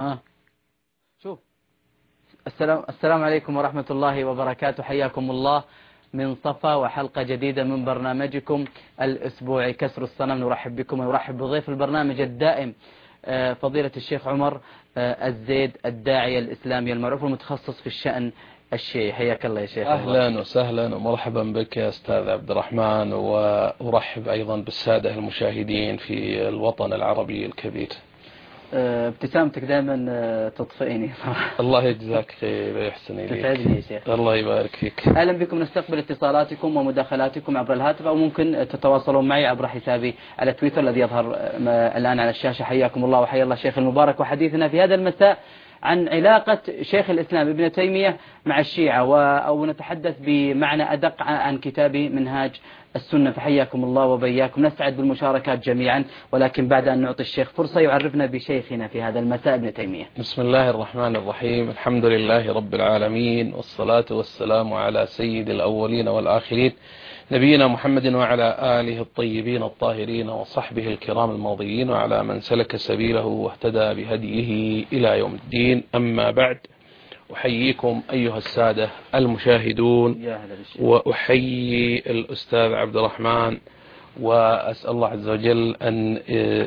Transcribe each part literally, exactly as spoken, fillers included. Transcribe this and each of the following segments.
ها شوف. السلام السلام عليكم ورحمة الله وبركاته. حياكم الله من صفا وحلقة جديدة من برنامجكم الأسبوعي كسر الصنم. نرحب بكم ونرحب بضيف البرنامج الدائم فضيلة الشيخ عمر الزيد، الداعية الإسلامي المعروف والمتخصص في الشأن الشيعي. حياك الله يا شيخ. أهلا وسهلا ومرحبا بك يا أستاذ عبد الرحمن، وأرحب أيضا بالسادة المشاهدين في الوطن العربي الكبير. ابتسامتك دائما تطفئني صراحة. الله يجزاك خير ويحسن إليك. تسعدني يا شيخ. الله يبارك فيك. أهلا بكم. نستقبل اتصالاتكم ومداخلاتكم عبر الهاتف، أو ممكن تتواصلون معي عبر حسابي على تويتر الذي يظهر الآن على الشاشة. حياكم الله وحيا الله الشيخ المبارك. وحديثنا في هذا المساء عن علاقة شيخ الإسلام ابن تيمية مع الشيعة، و... أو نتحدث بمعنى أدق عن كتابي منهاج السنة. فحياكم الله وبياكم. نسعد بالمشاركات جميعا، ولكن بعد أن نعطي الشيخ فرصة يعرفنا بشيخنا في هذا المساء ابن تيمية. بسم الله الرحمن الرحيم. الحمد لله رب العالمين، والصلاة والسلام على سيد الأولين والآخرين نبينا محمد وعلى آله الطيبين الطاهرين وصحبه الكرام الماضيين وعلى من سلك سبيله واهتدى بهديه إلى يوم الدين. أما بعد، أحييكم أيها السادة المشاهدون، وأحيي الأستاذ عبد الرحمن، وأسأل الله عز وجل أن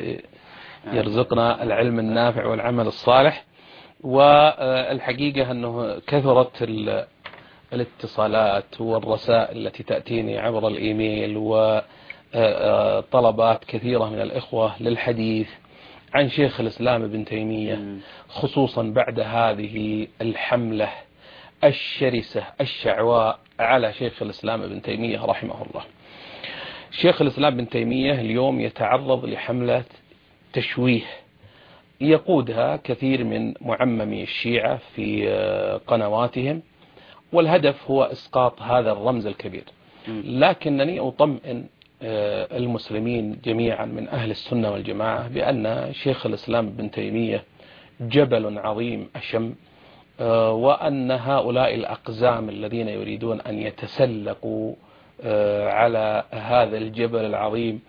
يرزقنا العلم النافع والعمل الصالح. والحقيقة أنه كثرت الاتصالات والرسائل التي تأتيني عبر الإيميل وطلبات كثيرة من الإخوة للحديث عن شيخ الإسلام ابن تيمية، خصوصا بعد هذه الحملة الشرسة الشعواء على شيخ الإسلام ابن تيمية رحمه الله. شيخ الإسلام ابن تيمية اليوم يتعرض لحملة تشويه يقودها كثير من معممي الشيعة في قنواتهم، والهدف هو إسقاط هذا الرمز الكبير. لكنني أطمئن المسلمين جميعا من أهل السنة والجماعة بأن شيخ الإسلام ابن تيمية جبل عظيم أشم، وأن هؤلاء الأقزام الذين يريدون أن يتسلقوا على هذا الجبل العظيم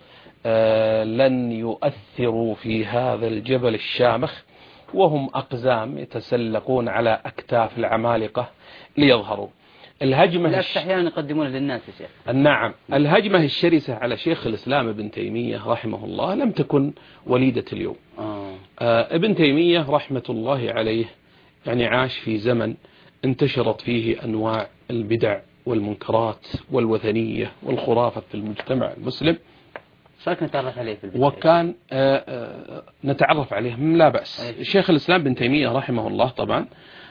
لن يؤثروا في هذا الجبل الشامخ، وهم أقزام يتسلقون على أكتاف العمالقة ليظهروا. الهجمة لا أحيانا يقدمونها للناس يا شيخ. نعم، الهجمة الشرسة على شيخ الإسلام ابن تيمية رحمه الله لم تكن وليدة اليوم. آه. آه ابن تيمية رحمة الله عليه يعني عاش في زمن انتشرت فيه أنواع البدع والمنكرات والوثنية والخرافة في المجتمع المسلم. شاك نتعرف عليه في البداية. وكان آآ آآ نتعرف عليه لا بأس. شيخ الإسلام بن تيمية رحمه الله طبعا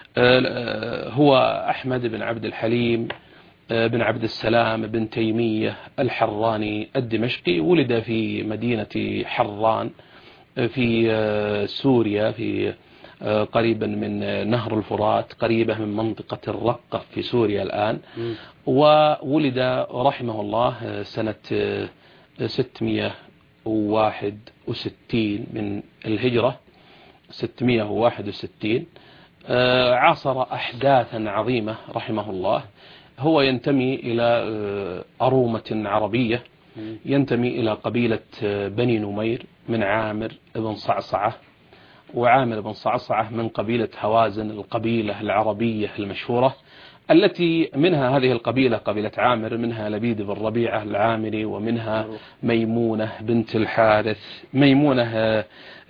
هو أحمد بن عبد الحليم بن عبد السلام بن تيمية الحراني الدمشقي. ولد في مدينة حران في سوريا، في قريبا من نهر الفرات، قريبة من منطقة الرقة في سوريا الآن. وولد رحمه الله سنة ستمئة وواحد وستين من الهجرة، ستمئة وواحد وستين. عاصر أحداثا عظيمة رحمه الله. هو ينتمي إلى أرومة عربية، ينتمي إلى قبيلة بني نمير من عامر بن صعصعة، وعامر بن صعصعة من قبيلة هوازن، القبيلة العربية المشهورة التي منها هذه القبيلة قبيلة عامر، منها لبيد بن ربيعة العامري، ومنها ميمونة بنت الحارث، ميمونة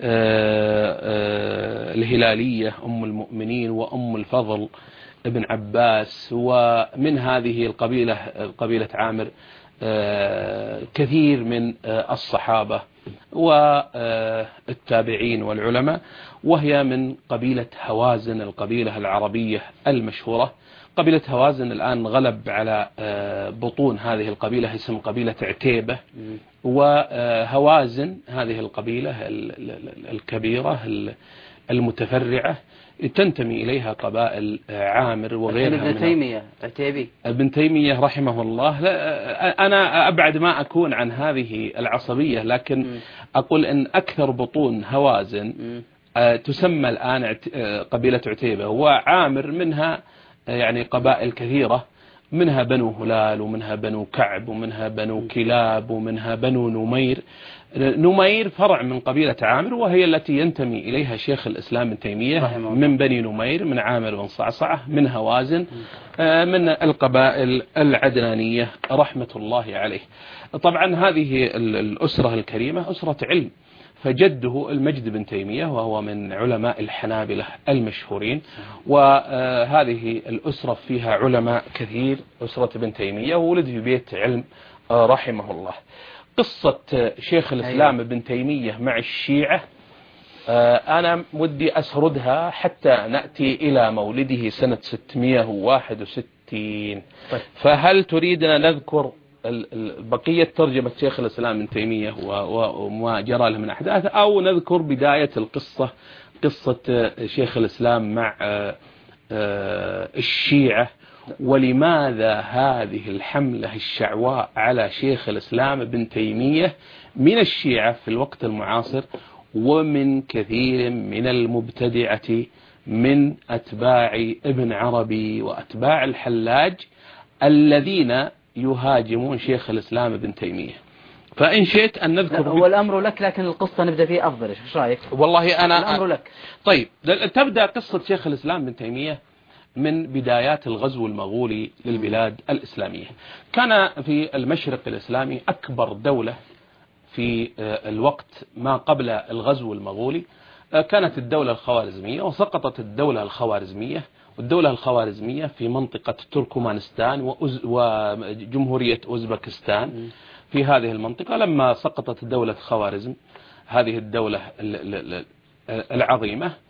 الهلالية أم المؤمنين وأم الفضل ابن عباس. ومن هذه القبيلة قبيلة عامر كثير من الصحابة والتابعين والعلماء، وهي من قبيلة هوازن القبيلة العربية المشهورة. قبيلة هوازن الآن غلب على بطون هذه القبيلة اسم قبيلة عتيبة، وهوازن هذه القبيلة الكبيرة المتفرعة تنتمي إليها قبائل عامر وغيرها. ابن تيمية عتيبي ابن تيمية رحمه الله. أنا أبعد ما أكون عن هذه العصبية، لكن م. أقول أن أكثر بطون هوازن م. تسمى الآن قبيلة عتيبة، وعامر منها يعني قبائل كثيرة، منها بنو هلال ومنها بنو كعب ومنها بنو كلاب ومنها بنو نمير. نمير فرع من قبيلة عامر، وهي التي ينتمي إليها شيخ الإسلام ابن تيمية، من بني نمير، من عامر بن صعصعة، من هوازن، من القبائل العدنانية رحمة الله عليه. طبعا هذه الأسرة الكريمة أسرة علم، فجده المجد بن تيمية وهو من علماء الحنابلة المشهورين، وهذه الأسرة فيها علماء كثير، أسرة ابن تيمية، وولد في بيت علم رحمه الله. قصة شيخ الإسلام ابن تيمية مع الشيعة أنا ودي أسردها حتى نأتي إلى مولده سنة ستمائة وواحد وستين. فهل تريدنا نذكر بقية ترجمة شيخ الإسلام ابن تيمية وما جرى له من أحداث، أو نذكر بداية القصة، قصة شيخ الإسلام مع الشيعة، ولماذا هذه الحملة الشعواء على شيخ الإسلام ابن تيمية من الشيعة في الوقت المعاصر ومن كثير من المبتدعة من أتباع ابن عربي وأتباع الحلاج الذين يهاجمون شيخ الإسلام ابن تيمية. فإن شئت أن نذكر هو الأمر لك، لكن القصة نبدأ فيه أفضل. إيش رأيك؟ والله أنا الأمر لك. طيب تبدأ قصة شيخ الإسلام ابن تيمية من بدايات الغزو المغولي للبلاد الإسلامية. كان في المشرق الإسلامي أكبر دولة في الوقت ما قبل الغزو المغولي كانت الدولة الخوارزمية، وسقطت الدولة الخوارزمية، والدولة الخوارزمية في منطقة تركمانستان وجمهورية أوزبكستان. في هذه المنطقة لما سقطت دولة خوارزم، هذه الدولة العظيمة،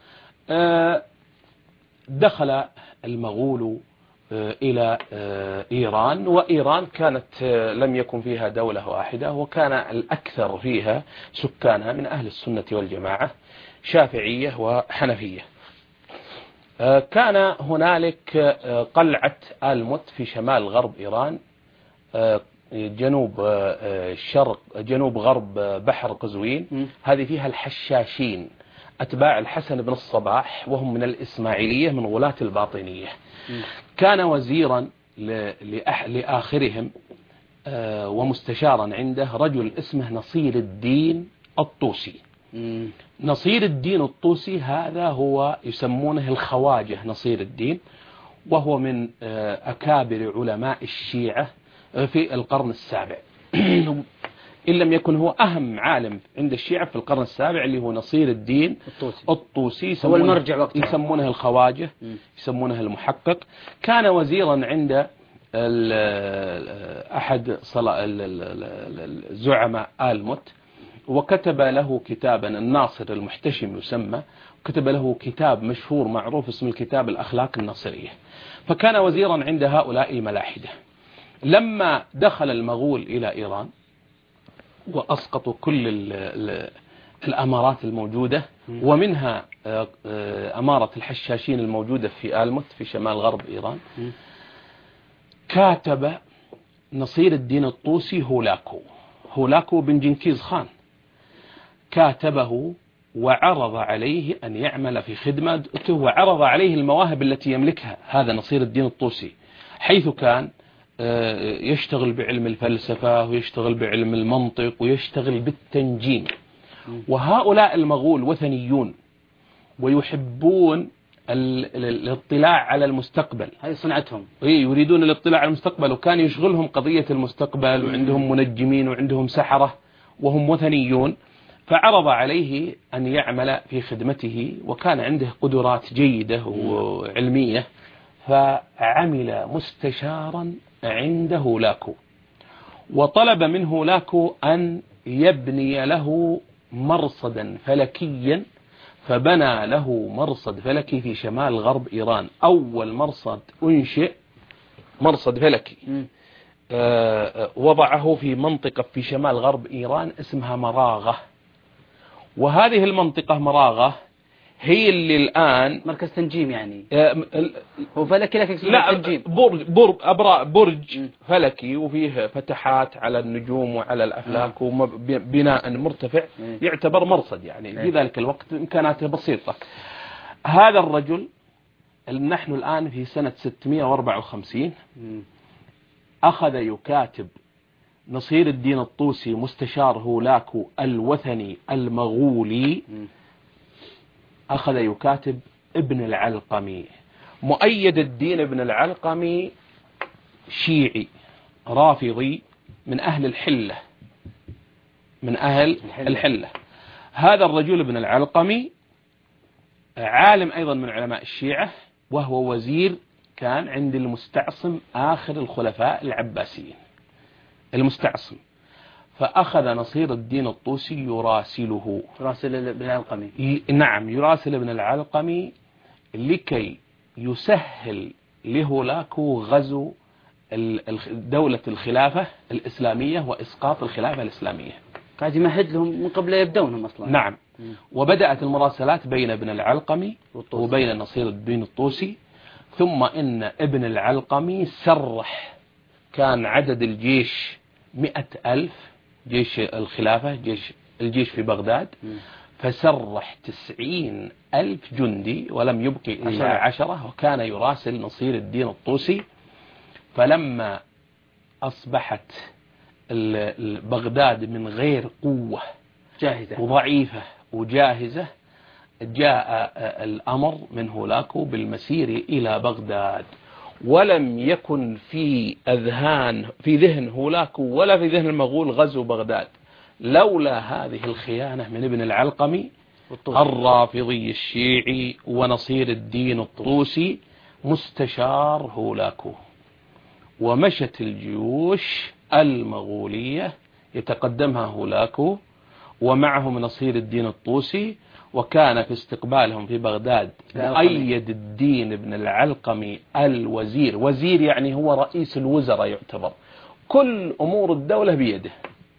دخل المغول إلى إيران، وإيران كانت لم يكن فيها دولة واحدة، وكان الأكثر فيها سكانها من أهل السنة والجماعة، شافعية وحنفية. كان هنالك قلعة آلموت في شمال غرب إيران، جنوب الشرق جنوب غرب بحر قزوين. هذه فيها الحشاشين أتباع الحسن بن الصباح، وهم من الإسماعيلية من غلاة الباطنية. كان وزيرا لآخرهم ومستشارا عنده رجل اسمه نصير الدين الطوسي. نصير الدين الطوسي هذا هو يسمونه الخواجة نصير الدين، وهو من أكابر علماء الشيعة في القرن السابع. إن لم يكن هو أهم عالم عند الشيعة في القرن السابع، اللي هو نصير الدين الطوسي, الطوسي هو المرجع وقتها. يسمونه الخواجة، يسمونه المحقق. كان وزيرا عند أحد الزعماء آلموت، وكتب له كتابا، الناصر المحتشم يسمى، كتب له كتاب مشهور معروف اسم الكتاب الأخلاق الناصرية. فكان وزيرا عند هؤلاء الملاحدة. لما دخل المغول إلى إيران وأسقطوا كل ال ال الأمارات الموجودة، ومنها أمارة الحشاشين الموجودة في آلموت في شمال غرب إيران، كاتب نصير الدين الطوسي هولاكو هولاكو بن جنكيز خان، كاتبه وعرض عليه أن يعمل في خدمته، وعرض عليه المواهب التي يملكها هذا نصير الدين الطوسي، حيث كان يشتغل بعلم الفلسفة ويشتغل بعلم المنطق ويشتغل بالتنجيم. وهؤلاء المغول وثنيون ويحبون الاطلاع على المستقبل، هذه صنعتهم، يريدون الاطلاع على المستقبل، وكان يشغلهم قضية المستقبل، وعندهم منجمين وعندهم سحرة وهم وثنيون. فعرض عليه أن يعمل في خدمته، وكان عنده قدرات جيدة وعلمية، فعمل مستشارا عند هولاكو، وطلب من هولاكو أن يبني له مرصدا فلكيا، فبنى له مرصد فلكي في شمال غرب إيران. أول مرصد أنشئ مرصد فلكي وضعه في منطقة في شمال غرب إيران اسمها مراغة. وهذه المنطقة مراغة هي اللي الآن مركز تنجيم، يعني ال... هو فلكي لكن لا تنجيم. برج برج أبراء برج م. فلكي، وفيه فتحات على النجوم وعلى الأفلاك، وبناء مرتفع م. يعتبر مرصد، يعني في ذلك الوقت إمكاناته بسيطة. هذا الرجل، نحن الآن في سنة ستمائة وأربعة وخمسين، أخذ يكاتب نصير الدين الطوسي مستشار هولاكو الوثني المغولي، أخذ يكاتب ابن العلقمي. مؤيد الدين ابن العلقمي شيعي رافضي من أهل الحلة، من أهل الحلة. الحلة. هذا الرجل ابن العلقمي عالم أيضا من علماء الشيعة، وهو وزير كان عند المستعصم آخر الخلفاء العباسيين المستعصم. فأخذ نصير الدين الطوسي يراسله يراسل ابن العلقمي ي... نعم يراسل ابن العلقمي لكي يسهل لهولاكو غزو دولة الخلافة الإسلامية وإسقاط الخلافة الإسلامية. قاعد يمهد لهم من قبل يبدونهم أصلا. نعم. وبدأت المراسلات بين ابن العلقمي والطوسي. وبين نصير الدين الطوسي. ثم إن ابن العلقمي سرح، كان عدد الجيش مئة ألف، جيش الخلافة، جيش الجيش في بغداد، فسرح تسعين ألف جندي ولم يبقي إلا عشرة، وكان يراسل نصير الدين الطوسي. فلما أصبحت بغداد من غير قوة جاهزة وضعيفة وجاهزة، جاء الأمر من هولاكو بالمسير إلى بغداد، ولم يكن في أذهان في ذهن هولاكو ولا في ذهن المغول غزو بغداد لولا هذه الخيانة من ابن العلقمي الرافضي الشيعي ونصير الدين الطوسي مستشار هولاكو. ومشت الجيوش المغولية يتقدمها هولاكو ومعهم نصير الدين الطوسي، وكان في استقبالهم في بغداد مؤيد الدين ابن العلقمي الوزير. وزير يعني هو رئيس الوزراء، يعتبر كل أمور الدولة بيده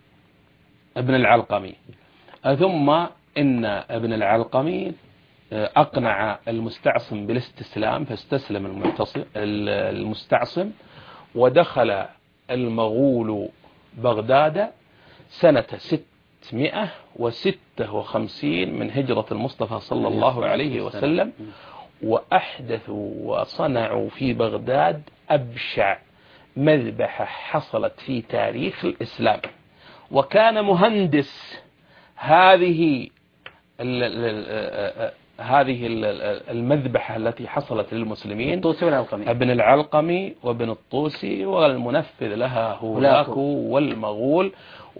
ابن العلقمي. ثم إن ابن العلقمي أقنع المستعصم بالاستسلام، فاستسلم المستعصم، ودخل المغول بغداد سنة ستمائة وستة وخمسين من هجرة المصطفى صلى الله عليه وسلم، وأحدثوا وصنعوا في بغداد أبشع مذبحة حصلت في تاريخ الإسلام. وكان مهندس هذه هذه المذبحة التي حصلت للمسلمين ابن العلقمي وابن الطوسي، والمنفذ لها هولاكو والمغول.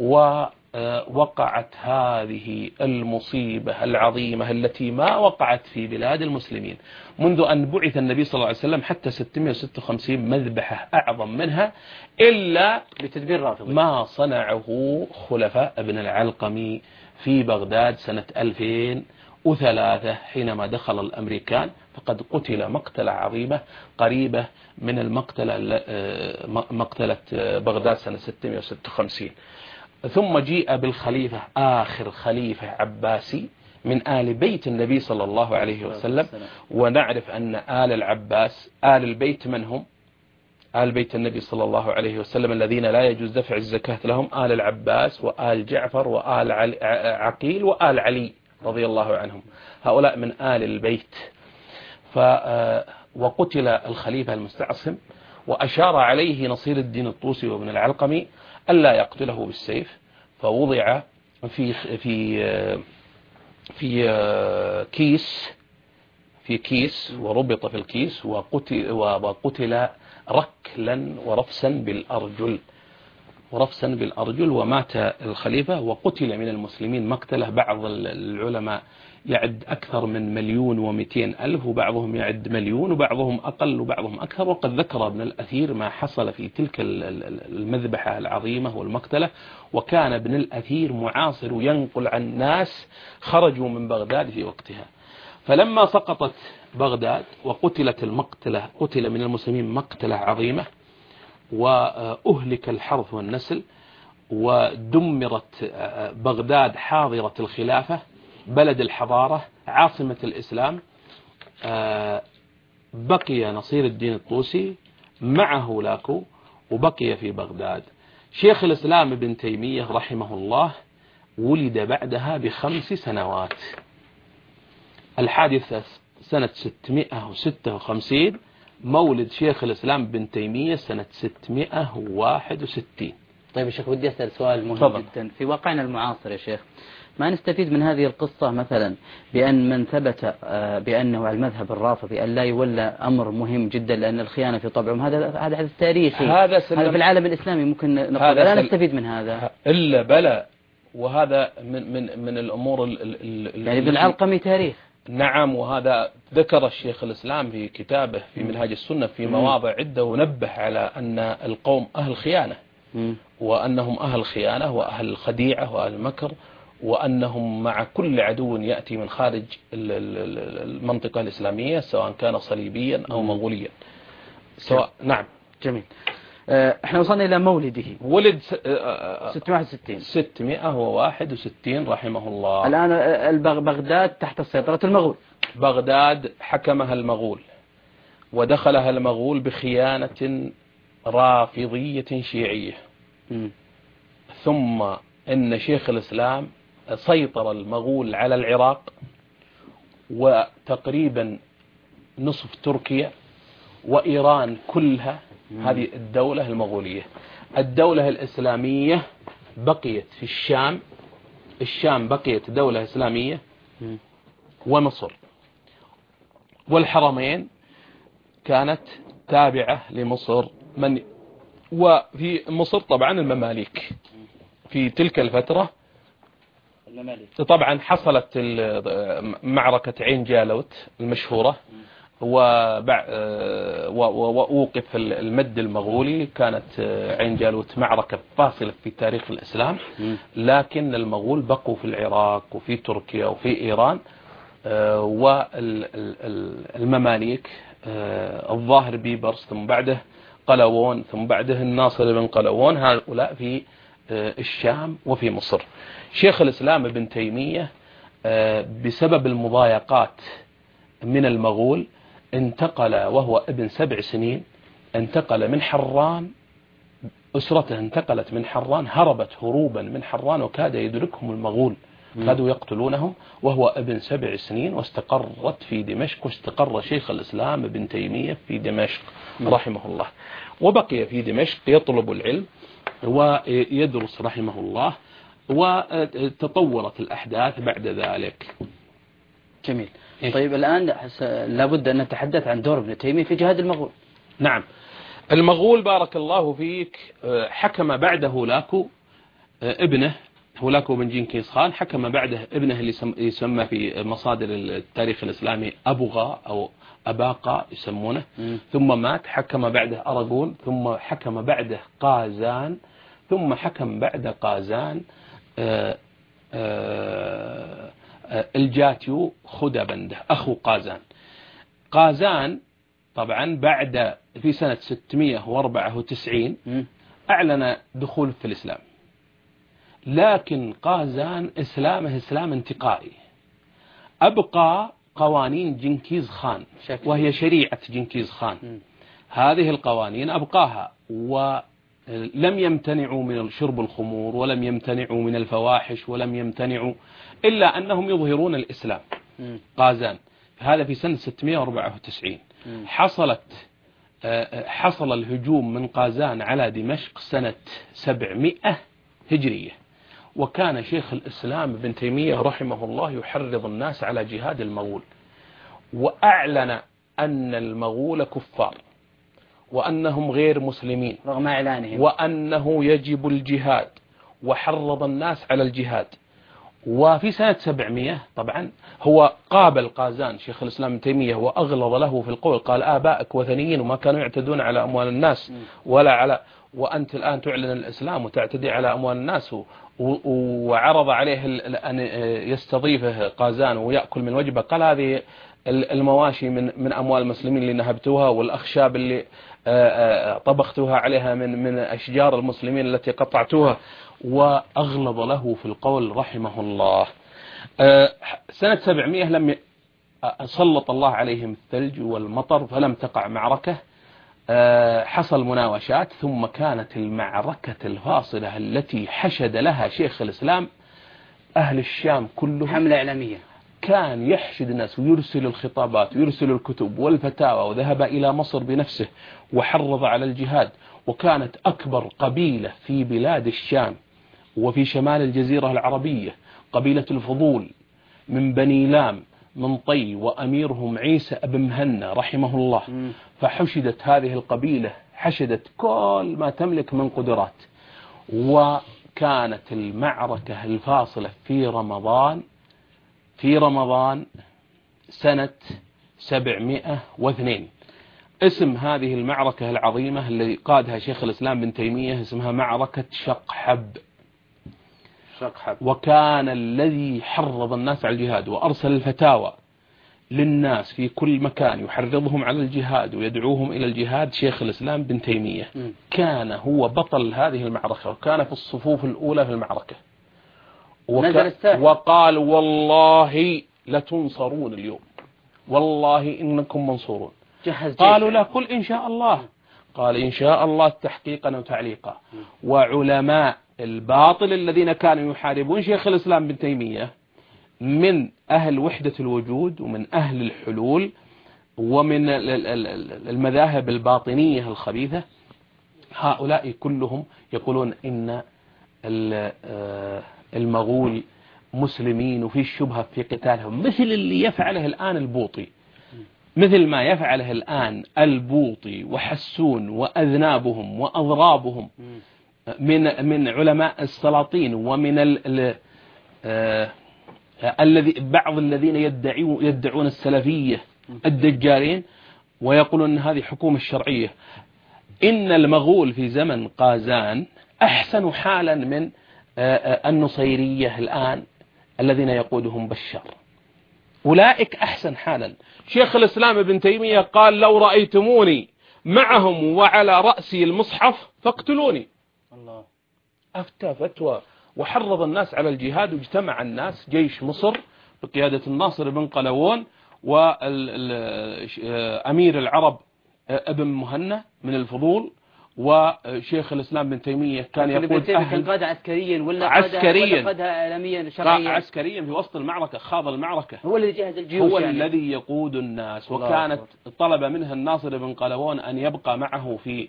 ووقعت هذه المصيبة العظيمة التي ما وقعت في بلاد المسلمين منذ أن بعث النبي صلى الله عليه وسلم حتى ستمائة وستة وخمسين مذبحة أعظم منها، إلا بتدبير رافضي ما صنعه خلفاء ابن العلقمي في بغداد سنة ألفين وثلاثة حينما دخل الأمريكان، فقد قتل مقتلة عظيمة قريبة من المقتلة مقتلة بغداد سنة ستمائة وستة وخمسين. ثم جيء بالخليفة آخر خليفة عباسي من آل بيت النبي صلى الله عليه وسلم. ونعرف أن آل العباس آل البيت من هم؟ آل بيت النبي صلى الله عليه وسلم الذين لا يجوز دفع الزكاة لهم آل العباس وآل جعفر وآل عقيل وآل علي رضي الله عنهم، هؤلاء من آل البيت. ف وقتل الخليفة المستعصم، وأشار عليه نصير الدين الطوسي وابن العلقمي ألا يقتله بالسيف، فوضع في في في كيس في كيس وربط في الكيس وقتل, وقتل ركلا ورفسا بالأرجل ورفسا بالأرجل ومات الخليفة. وقتل من المسلمين مقتله بعض العلماء يعد أكثر من مليون ومئتين ألف، وبعضهم يعد مليون، وبعضهم أقل وبعضهم أكثر. وقد ذكر ابن الأثير ما حصل في تلك المذبحة العظيمة والمقتلة. وكان ابن الأثير معاصر ينقل عن ناس خرجوا من بغداد في وقتها. فلما سقطت بغداد وقتلت المقتلة قتل من المسلمين مقتلة عظيمة، وأهلك الحرث والنسل، ودمرت بغداد حاضرة الخلافة، بلد الحضارة، عاصمة الإسلام، بقي نصير الدين الطوسي مع هولاكو وبقي في بغداد. شيخ الإسلام ابن تيمية رحمه الله ولد بعدها بخمس سنوات. الحادثة سنة ستمائة وستة وخمسين مولد شيخ الإسلام ابن تيمية سنة ستمائة وواحد وستين. طيب يا شيخ ودي أسأل سؤال مهم طبعا. جدا في واقعنا المعاصر يا شيخ، ما نستفيد من هذه القصة مثلا بأن من ثبت بأنه على المذهب الرافضي أن لا يولى أمر مهم جدا لأن الخيانة في طبعهم، هذا هذا حدث تاريخي، هذا, هذا في العالم الإسلامي ممكن نقول لا نستفيد من هذا إلا بلى، وهذا من من من الأمور ال ال يعني ابن العلقمي تاريخ. نعم، وهذا ذكر الشيخ الإسلام في كتابه في منهاج السنة في مواضع عدة، ونبه على أن القوم أهل خيانة، وأنهم أهل خيانة وأهل خديعة وأهل مكر، وأنهم مع كل عدو يأتي من خارج المنطقة الإسلامية سواء كان صليبيا أو مغوليا سواء. نعم جميل. احنا وصلنا إلى مولده، ولد ستمائة وواحد وستين رحمه الله. الآن بغداد تحت سيطرة المغول. بغداد حكمها المغول، ودخلها المغول بخيانة رافضية شيعية. م. ثم إن شيخ الإسلام سيطر المغول على العراق وتقريبا نصف تركيا وإيران كلها. م. هذه الدولة المغولية. الدولة الإسلامية بقيت في الشام، الشام بقيت دولة إسلامية، م. ومصر والحرمين كانت تابعة لمصر. من وفي مصر طبعا المماليك في تلك الفترة. المماليك طبعا حصلت معركة عين جالوت المشهورة، وأوقف المد المغولي. كانت عين جالوت معركة فاصلة في تاريخ الإسلام، لكن المغول بقوا في العراق وفي تركيا وفي إيران، والمماليك الظاهر بيبرس ثم بعده قلاوون ثم بعده الناصر بن قلاوون، هؤلاء في الشام وفي مصر. شيخ الإسلام ابن تيمية بسبب المضايقات من المغول انتقل وهو ابن سبع سنين، انتقل من حران، أسرته انتقلت من حران، هربت هروبا من حران وكاد يدركهم المغول، كادوا يقتلونهم، وهو ابن سبع سنين، واستقرت في دمشق، واستقر شيخ الإسلام ابن تيمية في دمشق رحمه الله، وبقي في دمشق يطلب العلم ويدرس رحمه الله، وتطورت الأحداث بعد ذلك. جميل. طيب الآن لابد أن نتحدث عن دور ابن تيمية في جهاد المغول. نعم، المغول بارك الله فيك حكم بعد هولاكو ابنه، هولاكو بن جنكيز خان، حكم بعده ابنه اللي يسمى في مصادر التاريخ الإسلامي أبوغا أو أباقا يسمونه. م. ثم مات، حكم بعده أراغون، ثم حكم بعده قازان، ثم حكم بعد قازان آآ آآ الجاتيو خدبنده أخو قازان. قازان طبعا بعد في سنة ستمائة وأربعة وتسعين أعلن دخول في الإسلام، لكن قازان إسلامه إسلام انتقائي، أبقى قوانين جنكيز خان وهي شريعة جنكيز خان. هذه القوانين أبقاها، ولم يمتنعوا من شرب الخمور، ولم يمتنعوا من الفواحش، ولم يمتنعوا، إلا أنهم يظهرون الإسلام. قازان هذا في سنة ستمائة وأربعة وتسعين. حصلت حصل الهجوم من قازان على دمشق سنة سبعمائة هجرية، وكان شيخ الإسلام ابن تيمية رحمه الله يحرض الناس على جهاد المغول، وأعلن أن المغول كفار وأنهم غير مسلمين رغم إعلانهم، وأنه يجب الجهاد، وحرض الناس على الجهاد. وفي سنة سبعمائة طبعا هو قابل قازان شيخ الإسلام ابن تيمية وأغلظ له في القول، قال آبائك وثنيين وما كانوا يعتدون على أموال الناس ولا على، وأنت الآن تعلن الإسلام وتعتدي على أموال الناس. وعرض عليه أن يستضيفه قازان ويأكل من وجبه، قال هذه المواشي من من أموال المسلمين اللي نهبتوها، والأخشاب اللي طبختوها عليها من من أشجار المسلمين التي قطعتوها، وأغلظ له في القول رحمه الله. سنة سبعمائة لم سلط الله عليهم الثلج والمطر فلم تقع معركة، حصل مناوشات، ثم كانت المعركة الفاصلة التي حشد لها شيخ الإسلام أهل الشام كلهم، حملة إعلامية كان يحشد الناس ويرسل الخطابات ويرسل الكتب والفتاوى، وذهب إلى مصر بنفسه وحرض على الجهاد. وكانت أكبر قبيلة في بلاد الشام وفي شمال الجزيرة العربية قبيلة الفضول من بني لام من طي، وأميرهم عيسى ابن مهنا رحمه الله. فحشدت هذه القبيلة، حشدت كل ما تملك من قدرات. وكانت المعركة الفاصلة في رمضان في رمضان سنة سبعمائة واثنين. اسم هذه المعركة العظيمة التي قادها شيخ الإسلام بن تيمية اسمها معركة شقحب. شقحب. وكان الذي حرض الناس على الجهاد وأرسل الفتاوى للناس في كل مكان يحرضهم على الجهاد ويدعوهم إلى الجهاد شيخ الإسلام بن تيمية. م. كان هو بطل هذه المعركة، وكان في الصفوف الأولى في المعركة. وك... وقال والله لتنصرون اليوم، والله إنكم منصورون. قالوا لا، قل إن شاء الله. قال إن شاء الله تحقيقا وتعليقا. وعلماء الباطل الذين كانوا يحاربون شيخ الإسلام بن تيمية من أهل وحدة الوجود ومن أهل الحلول ومن المذاهب الباطنية الخبيثة، هؤلاء كلهم يقولون إن المغول مسلمين وفي الشبهة في قتالهم، مثل اللي يفعله الآن البوطي، مثل ما يفعله الآن البوطي وحسون وأذنابهم وأضرابهم من من علماء السلاطين ومن ال ال آه الذي بعض الذين يدعون يدعون السلفية الدجالين، ويقولون أن هذه حكومة الشرعية. إن المغول في زمن قازان أحسن حالا من النصيرية الآن الذين يقودهم بشار، أولئك أحسن حالا. شيخ الإسلام ابن تيمية قال لو رأيتموني معهم وعلى رأسي المصحف فاقتلوني. الله. أفتى فتوى وحرض الناس على الجهاد، واجتمع الناس جيش مصر بقيادة الناصر بن قلاوون وأمير العرب ابن مهنا من الفضول، وشيخ الإسلام بن تيمية كان يقود أهل كان قادة عسكريا ولا عسكريا قادة إعلاميا شرعيا؟ عسكريا في وسط المعركة، خاض المعركة، هو الذي جهز الجيوش، هو يعني. الذي يقود الناس. وكانت طلب منها الناصر بن قلاوون أن يبقى معه في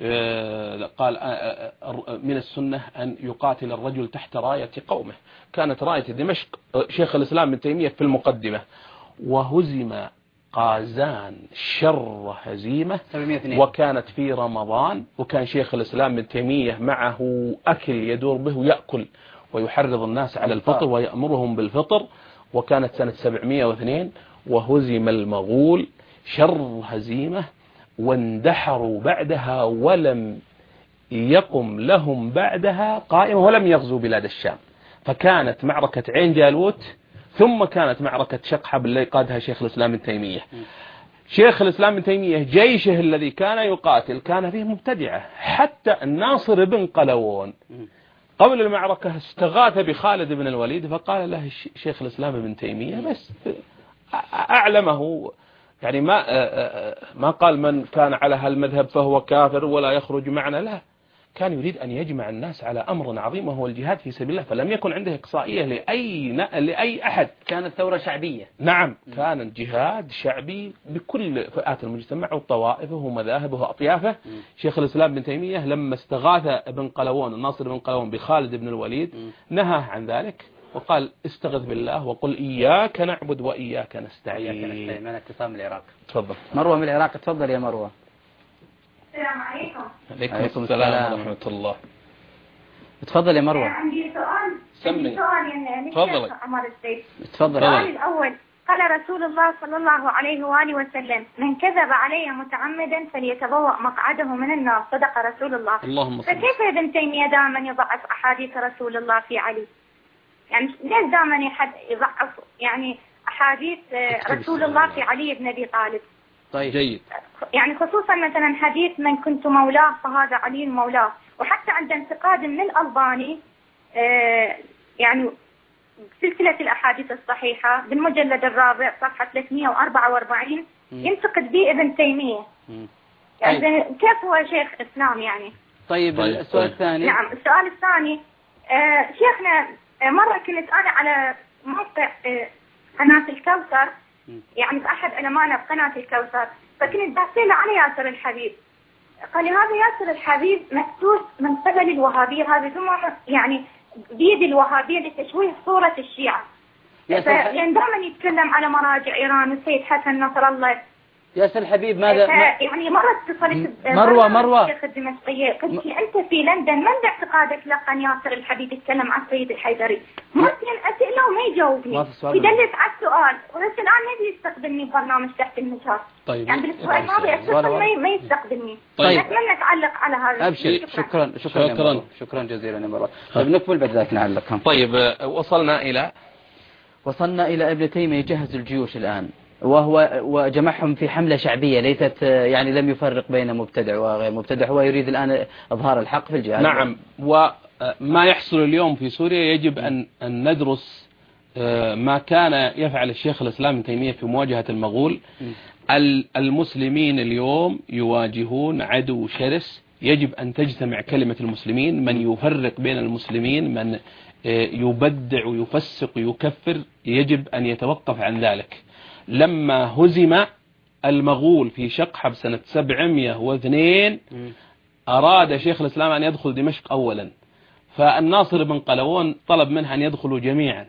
قال من السنة أن يقاتل الرجل تحت راية قومه. كانت راية دمشق شيخ الإسلام بن تيمية في المقدمة. وهزم قازان شر هزيمة، وكانت في رمضان، وكان شيخ الإسلام بن تيمية معه أكل يدور به يأكل ويحرض الناس على الفطر ويأمرهم بالفطر. وكانت سنة سبعمائة واثنين، وهزم المغول شر هزيمة، واندحروا بعدها ولم يقم لهم بعدها قائمة، ولم يغزوا بلاد الشام. فكانت معركة عين جالوت، ثم كانت معركة شقحب اللي قادها شيخ الإسلام بن تيمية. شيخ الإسلام بن تيمية جيشه الذي كان يقاتل كان فيه مبتدعة، حتى الناصر بن قلاوون قبل المعركة استغاث بخالد بن الوليد، فقال له شيخ الإسلام بن تيمية بس أعلمه، يعني ما ما قال من كان على هالمذهب فهو كافر ولا يخرج معنا، لا، كان يريد أن يجمع الناس على أمر عظيم وهو الجهاد في سبيل الله، فلم يكن عنده إقصائية لأي لأي أحد. كانت ثورة شعبية. نعم، كان الجهاد شعبي بكل فئات المجتمع وطوائفه ومذاهبه وأطيافه. م. شيخ الإسلام بن تيمية لما استغاث ابن قلاوون الناصر بن قلاوون بخالد بن الوليد م. نهى عن ذلك وقال استغث بالله وقل إياك نعبد وإياك نستعين. إياك نستعين. من اتصال من العراق. تفضل. مروة من العراق، تفضل يا مروة. السلام عليكم. عليكم, عليكم السلام ورحمة الله. تفضل يا مروة. عندي سؤال. سمي. سؤال يعني تفضل. عمر السيد. تفضل. السؤال الأول، قال رسول الله صلى الله عليه وآله وسلم من كذب علي متعمدا فليتبوأ مقعده من النار، صدق رسول الله. اللهم صل. فكيف ابن تيمية دائما يضعف أحاديث رسول الله في علي؟ يعني ليش دائما يضعف يعني أحاديث رسول الله في علي بن أبي طالب؟ طيب جيد. يعني خصوصا مثلا حديث من كنت مولاه فهذا علي مولاه، وحتى عند انتقاد من الألباني آه يعني سلسلة الأحاديث الصحيحة بالمجلد الرابع صفحة ثلاثمائة وأربعة وأربعين ينتقد به ابن تيمية. يعني طيب. كيف هو شيخ إسلام يعني؟ طيب, طيب. السؤال الثاني. نعم السؤال الثاني، آه شيخنا آه مرة كنت أنا على موقع آه قناة الكوثر، يعني بأحد علمائنا بقناة الكوثر، فكنت بسأله على ياسر الحبيب، قال لي هذا ياسر الحبيب مكتوب من قبل الوهابية، هذه ثم يعني بيد الوهابية لتشويه صورة الشيعة. يعني دائما يتكلم على مراجع إيران والسيد حسن نصر الله. ياسر الحبيب ماذا يعني مرة اتصلت مروة مروة الشيخ الدمشقية، قلت له أنت في لندن من باعتقادك لقن ياسر الحبيب يتكلم عن السيد الحيدري؟ مرتين أسئلة وما يجاوبني، يدلس على السؤال، وهسه الآن ما يجي يستقبلني ببرنامج تحت النشاط. طيب يعني بالأسبوع الماضي أتصل ما يستقبلني. طيب أتمنى تعلق على هذا. أبشر. شكرا شكرا شكرا, شكرا جزيلا يا مروة. طيب نكمل بعد ذلك نعلق. طيب وصلنا إلى وصلنا إلى ابن تيمية يجهز الجيوش الآن، وهو وجمعهم في حملة شعبية ليست يعني لم يفرق بين مبتدع وغير مبتدع، هو يريد الآن إظهار الحق في الجهاد. نعم، وما يحصل اليوم في سوريا يجب أن أن ندرس ما كان يفعل الشيخ الإسلام ابن تيمية في مواجهة المغول. المسلمين اليوم يواجهون عدو شرس، يجب أن تجتمع كلمة المسلمين، من يفرق بين المسلمين، من يبدع ويفسق ويكفر يجب أن يتوقف عن ذلك. لما هزم المغول في شقحب سنة سبعمائة واثنين أراد شيخ الإسلام أن يدخل دمشق أولا، فالناصر بن قلاوون طلب منه أن يدخلوا جميعا،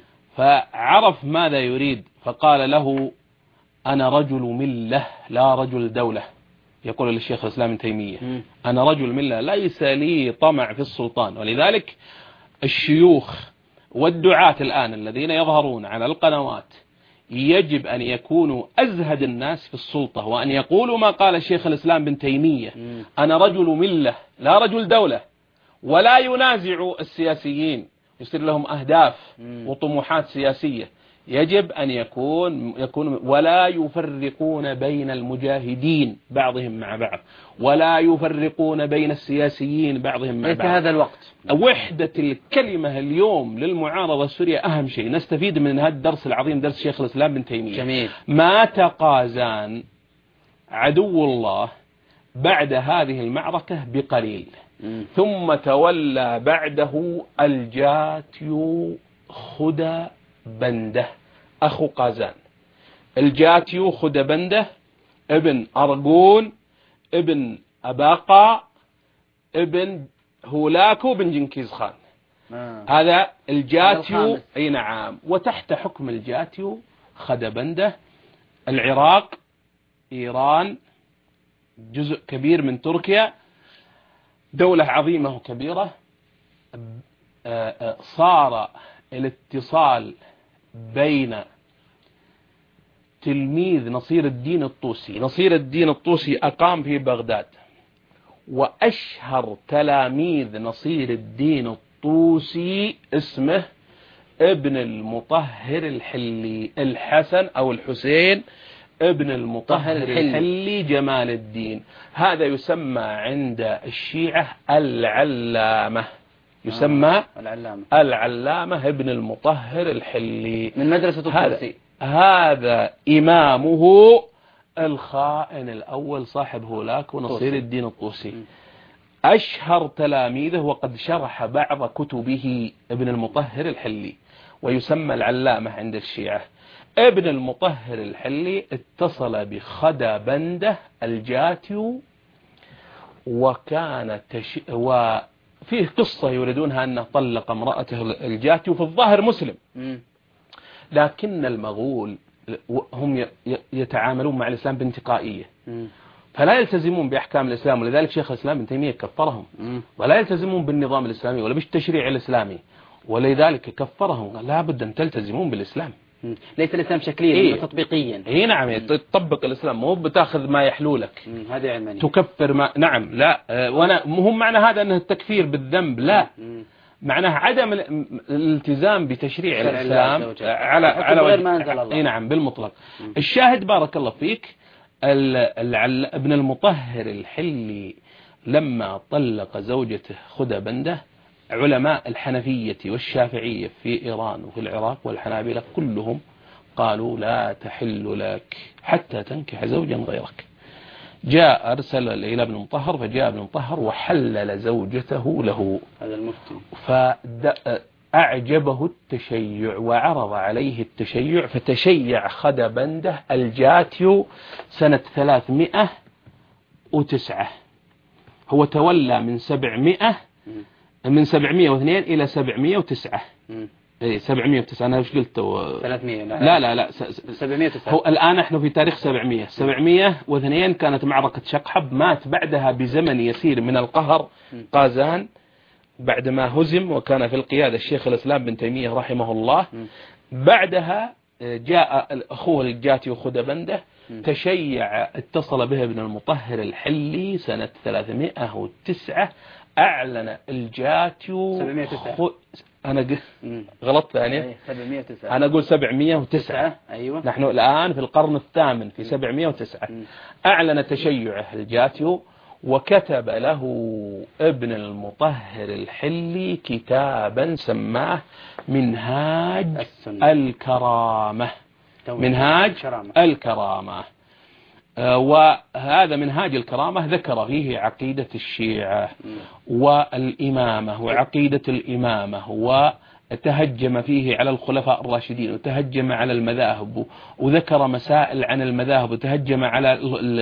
فعرف ماذا يريد فقال له أنا رجل ملة لا رجل دولة. يقول للشيخ الإسلام ابن تيمية أنا رجل ملة ليس لي طمع في السلطان. ولذلك الشيوخ والدعاة الآن الذين يظهرون على القنوات يجب أن يكونوا أزهد الناس في السلطة، وأن يقولوا ما قال الشيخ الإسلام ابن تيمية أنا رجل ملة لا رجل دولة، ولا ينازع السياسيين يصير لهم أهداف وطموحات سياسية. يجب أن يكون يكون ولا يفرقون بين المجاهدين بعضهم مع بعض، ولا يفرقون بين السياسيين بعضهم مع بعض. هذا الوقت وحدة الكلمة اليوم للمعارضة السورية أهم شيء نستفيد من هذا الدرس العظيم، درس شيخ الإسلام ابن تيمية. جميل. ما تقازان عدو الله بعد هذه المعركة بقليل، م. ثم تولى بعده الجاتيو خدى بنده أخو قازان. الجاتيو خدى بنده ابن أرغون ابن أباقا ابن هولاكو بن جنكيز خان. آه. هذا الجاتيو. أي نعم. وتحت حكم الجاتيو خدى بنده العراق، إيران، جزء كبير من تركيا، دولة عظيمة وكبيرة. صار الاتصال بين تلميذ نصير الدين الطوسي، نصير الدين الطوسي أقام في بغداد، وأشهر تلاميذ نصير الدين الطوسي اسمه ابن المطهر الحلي، الحسن أو الحسين ابن المطهر الحلي جمال الدين. هذا يسمى عند الشيعة العلامة، يسمى آه. العلامة. العلامة ابن المطهر الحلي من مدرسة الطوسي. هذا, هذا إمامه الخائن الأول صاحب هولاك ونصير الدين الطوسي. أشهر تلاميذه، وقد شرح بعض كتبه ابن المطهر الحلي، ويسمى العلامة عند الشيعة. ابن المطهر الحلي اتصل بخدى بنده الجاتيو، وكان تش... وفيه قصة يريدونها أنه طلق امرأته الجاتيو، في الظاهر مسلم، لكن المغول هم يتعاملون مع الإسلام بانتقائية، فلا يلتزمون بأحكام الإسلام، ولذلك شيخ الإسلام ابن تيمية كفرهم، ولا يلتزمون بالنظام الإسلامي ولا بالتشريع الإسلامي، ولذلك كفرهم، قال لا بد أن تلتزمون بالإسلام. ليس الإسلام شكليا إيه؟ تطبيقيا. اي نعم، تطبق الإسلام، مو بتاخذ ما يحلولك، هذه علمانية. تكفر ما نعم لا أه وانا مهم معنى هذا أنه التكفير بالذنب، لا، مم. معناه عدم الالتزام بتشريع الإسلام على على غير ما أنزل الله. اي نعم بالمطلق. مم. الشاهد بارك الله فيك، ابن المطهر الحلي لما طلق زوجته خدى بنده، علماء الحنفية والشافعية في إيران وفي العراق والحنابلة كلهم قالوا لا تحل لك حتى تنكح زوجا غيرك. جاء أرسل إلى ابن المطهر، فجاء ابن المطهر وحلل زوجته له. هذا المفتي. أعجبه التشيع وعرض عليه التشيع، فتشيع خدبنده الجاتيو سنة ثلاثمائة وتسعة. هو تولى من سبعمائة من سبعمائة واثنين إلى سبعمائة وتسعة. إيه سبعمائة وتسعة. أنا وش قلت؟ ثلاثمائة. لا لا لا سبعمائة وتسعة. هو الآن نحن في تاريخ سبعمائة. سبعمائة واثنين كانت معركة شقحب، مات بعدها بزمن يسير من القهر قازان بعدما هزم، وكان في القيادة الشيخ الإسلام بن تيمية رحمه الله. بعدها جاء أخوه الجاتي وخدبنده تشيع، اتصل به ابن المطهر الحلي سنة ثلاثمائة وتسعة. أعلن الجاتيو سبعمائة وتسعة. خ... أنا ق... غلط ثانية. سبعمائة وتسعة. أنا أقول سبعمائة وتسعة. أيوة. نحن الآن في القرن الثامن في سبعمائة وتسعة. أعلن تشيعه الجاتيو، وكتب له ابن المطهر الحلي كتابا سماه منهاج السنة. الكرامة. منهاج الكرامة. الكرامة. آه وهذا منهاج الكرامة ذكر فيه عقيدة الشيعة والإمامة وعقيدة الإمامة، وتهجم فيه على الخلفاء الراشدين، وتهجم على المذاهب، وذكر مسائل عن المذاهب، وتهجم على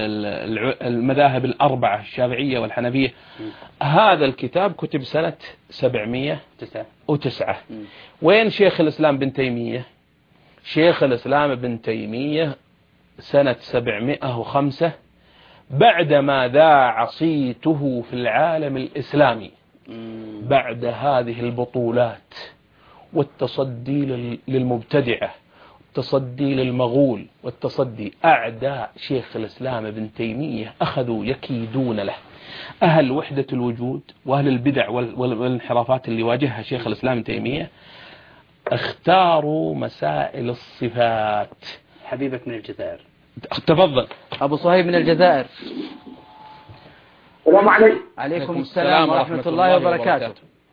المذاهب الأربعة الشافعية والحنفية. هذا الكتاب كتب سنة سبعمائة وتسعة. وين شيخ الإسلام بن تيمية؟ شيخ الإسلام بن تيمية سنة سبعمائة وخمسة، بعدما ذاع صيته في العالم الإسلامي بعد هذه البطولات والتصدي للمبتدعة، والتصدي للمغول، والتصدي، أعداء شيخ الإسلام بن تيمية أخذوا يكيدون له. أهل وحدة الوجود وأهل البدع والانحرافات اللي واجهها شيخ الإسلام بن تيمية اختاروا مسائل الصفات. حبيبك من الجزائر. تفضل. أبو صهيب من الجزائر. السلام عليكم. عليكم السلام ورحمة الله وبركاته.